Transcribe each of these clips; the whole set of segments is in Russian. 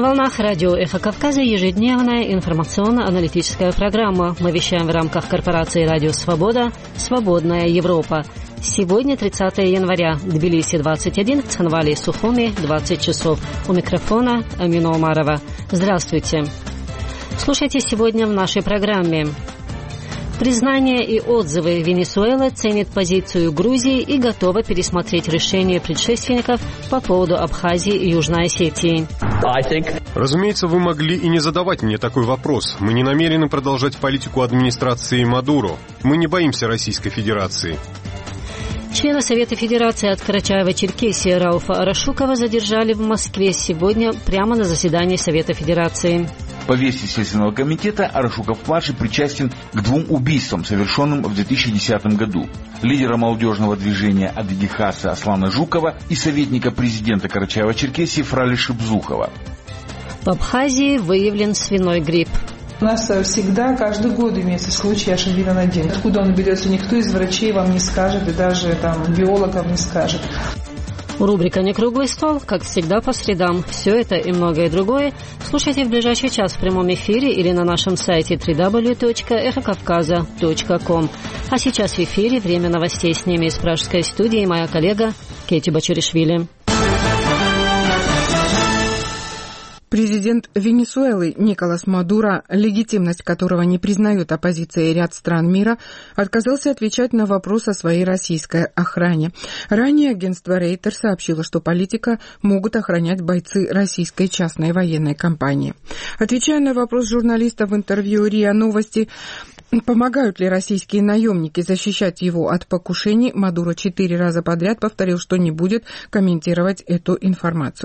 На волнах радио «Эхо Кавказа» ежедневная информационно-аналитическая программа. Мы вещаем в рамках корпорации «Радио Свобода» «Свободная Европа». Сегодня 30 января. Тбилиси 21, Цхинвали и Сухуми 20 часов. У микрофона Амина Умарова. Здравствуйте. Слушайте сегодня в нашей программе. Признание и отзывы. Венесуэла ценит позицию Грузии и готова пересмотреть решение предшественников по поводу Абхазии и Южной Осетии. Разумеется, вы могли и не задавать мне такой вопрос. Мы не намерены продолжать политику администрации Мадуро. Мы не боимся Российской Федерации. Члена Совета Федерации от Карачаева-Черкесии Рауфа Арашукова задержали в Москве сегодня прямо на заседании Совета Федерации. По версии Следственного комитета, Арашуков-младший причастен к 2 убийствам, совершенным в 2010 году. Лидера молодежного движения Адыги-Хаса Аслана Жукова и советника президента Карачаева-Черкесии Фрали Шипзухова. В Абхазии выявлен свиной грипп. У нас всегда, каждый год имеется случай H1N1. Откуда он берется, никто из врачей вам не скажет, и даже биологов не скажет. Рубрика «Не круглый стол», как всегда, по средам. Все это и многое другое слушайте в ближайший час в прямом эфире или на нашем сайте www.ekhokavkaza.com. А сейчас в эфире время новостей. С ними из пражской студии моя коллега Кейти Бачаришвили. Президент Венесуэлы Николас Мадуро, легитимность которого не признает оппозиция и ряд стран мира, отказался отвечать на вопрос о своей российской охране. Ранее агентство Рейтер сообщило, что политика могут охранять бойцы российской частной военной компании. Отвечая на вопрос журналиста в интервью РИА Новости, помогают ли российские наемники защищать его от покушений, Мадуро 4 раза подряд повторил, что не будет комментировать эту информацию.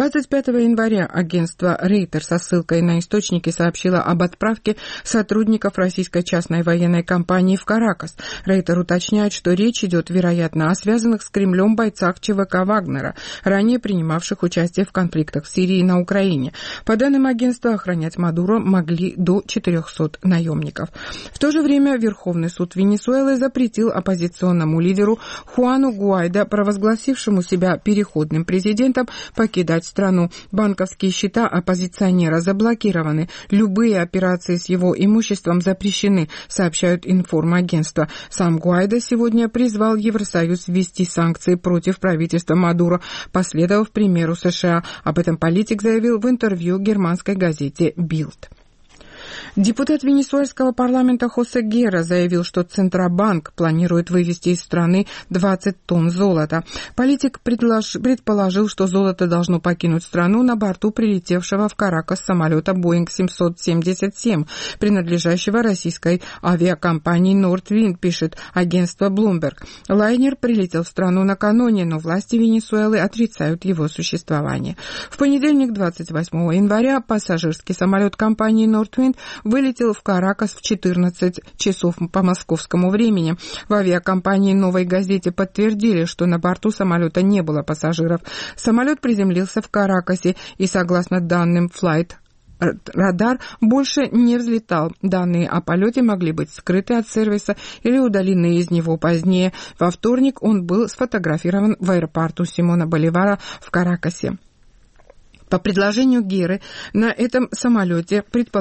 25 января агентство Рейтер со ссылкой на источники сообщило об отправке сотрудников российской частной военной компании в Каракас. Рейтер уточняет, что речь идет, вероятно, о связанных с Кремлем бойцах ЧВК Вагнера, ранее принимавших участие в конфликтах в Сирии и на Украине. По данным агентства, охранять Мадуро могли до 400 наемников. В то же время Верховный суд Венесуэлы запретил оппозиционному лидеру Хуану Гуайдо, провозгласившему себя переходным президентом, покидать страну. Банковские счета оппозиционера заблокированы. Любые операции с его имуществом запрещены, сообщают информагентства. Сам Гуайдо сегодня призвал Евросоюз ввести санкции против правительства Мадуро, последовав примеру США. Об этом политик заявил в интервью германской газете «Билд». Депутат венесуэльского парламента Хосе Герра заявил, что Центробанк планирует вывести из страны 20 тонн золота. Политик предположил, что золото должно покинуть страну на борту прилетевшего в Каракас самолета Boeing 777, принадлежащего российской авиакомпании Nordwind, пишет агентство Bloomberg. Лайнер прилетел в страну накануне, но власти Венесуэлы отрицают его существование. В понедельник, 28 января, пассажирский самолет компании Nordwind вылетел в Каракас в 14 часов по московскому времени. В авиакомпании «Новой газете» подтвердили, что на борту самолета не было пассажиров. Самолет приземлился в Каракасе и, согласно данным Flight Radar, больше не взлетал. Данные о полете могли быть скрыты от сервиса или удалены из него позднее. Во вторник он был сфотографирован в аэропорту Симона Боливара в Каракасе. По предположению Герры, на этом самолете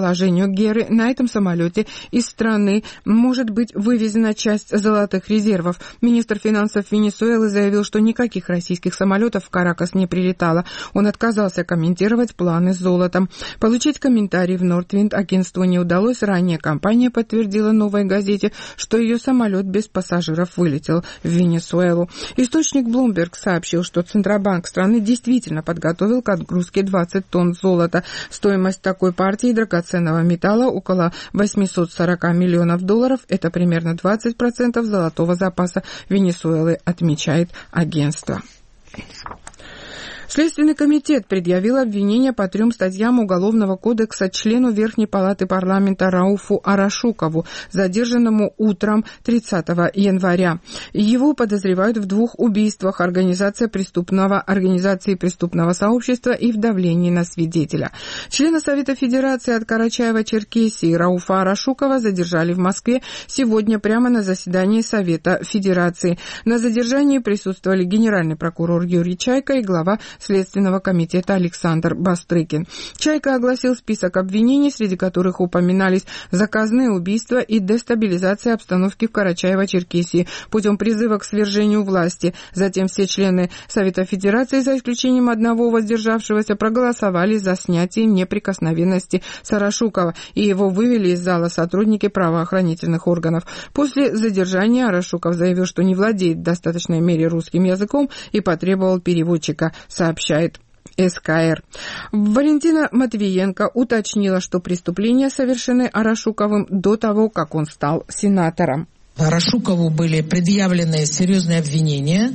из страны может быть вывезена часть золотых резервов. Министр финансов Венесуэлы заявил, что никаких российских самолетов в Каракас не прилетало. Он отказался комментировать планы с золотом. Получить комментарий в Nordwind агентству не удалось. Ранее компания подтвердила «Новой газете», что ее самолет без пассажиров вылетел в Венесуэлу. Источник Bloomberg сообщил, что Центробанк страны действительно подготовил к отгрузке 20 тонн золота. Стоимость такой партии драгоценного металла около $840 миллионов. Это примерно 20% золотого запаса Венесуэлы, отмечает агентство. Следственный комитет предъявил обвинения по 3 статьям Уголовного кодекса члену Верхней палаты парламента Рауфу Арашукову, задержанному утром 30 января. Его подозревают в 2 убийствах организации преступного сообщества и в давлении на свидетеля. Члена Совета Федерации от Карачаева-Черкесии Рауфа Арашукова задержали в Москве сегодня прямо на заседании Совета Федерации. На задержании присутствовали генеральный прокурор Юрий Чайка и глава Следственного комитета Александр Бастрыкин. «Чайка» огласил список обвинений, среди которых упоминались заказные убийства и дестабилизация обстановки в Карачаево-Черкесии путем призыва к свержению власти. Затем все члены Совета Федерации, за исключением одного воздержавшегося, проголосовали за снятие неприкосновенности Арашукова, и его вывели из зала сотрудники правоохранительных органов. После задержания Арашуков заявил, что не владеет в достаточной мере русским языком и потребовал переводчика, сообщает СКР. Валентина Матвиенко уточнила, что преступления совершены Арашуковым до того, как он стал сенатором. Арашукову были предъявлены серьезные обвинения.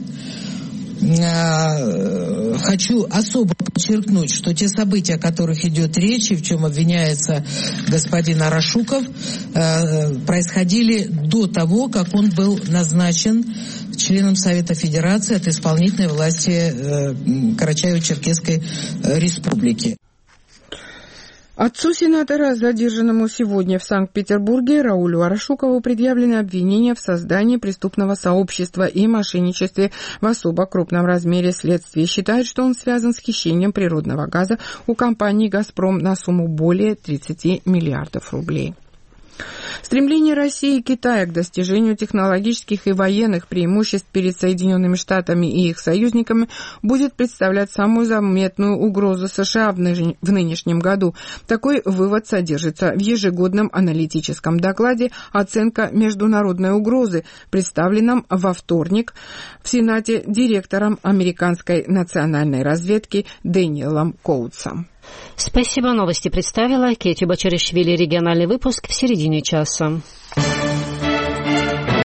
Хочу особо подчеркнуть, что те события, о которых идет речь и в чем обвиняется господин Арашуков, происходили до того, как он был назначен членом Совета Федерации от исполнительной власти Карачаево-Черкесской Республики. Отцу сенатора, задержанному сегодня в Санкт-Петербурге, Раулю Арашукову, предъявлены обвинения в создании преступного сообщества и мошенничестве в особо крупном размере. Следствие считает, что он связан с хищением природного газа у компании «Газпром» на сумму более 30 миллиардов рублей. Стремление России и Китая к достижению технологических и военных преимуществ перед Соединенными Штатами и их союзниками будет представлять самую заметную угрозу США в нынешнем году. Такой вывод содержится в ежегодном аналитическом докладе «Оценка международной угрозы», представленном во вторник в Сенате директором американской национальной разведки Дэниелом Коутсом. Спасибо. Новости представила Кетти Бачаришвили. Региональный выпуск в середине часа.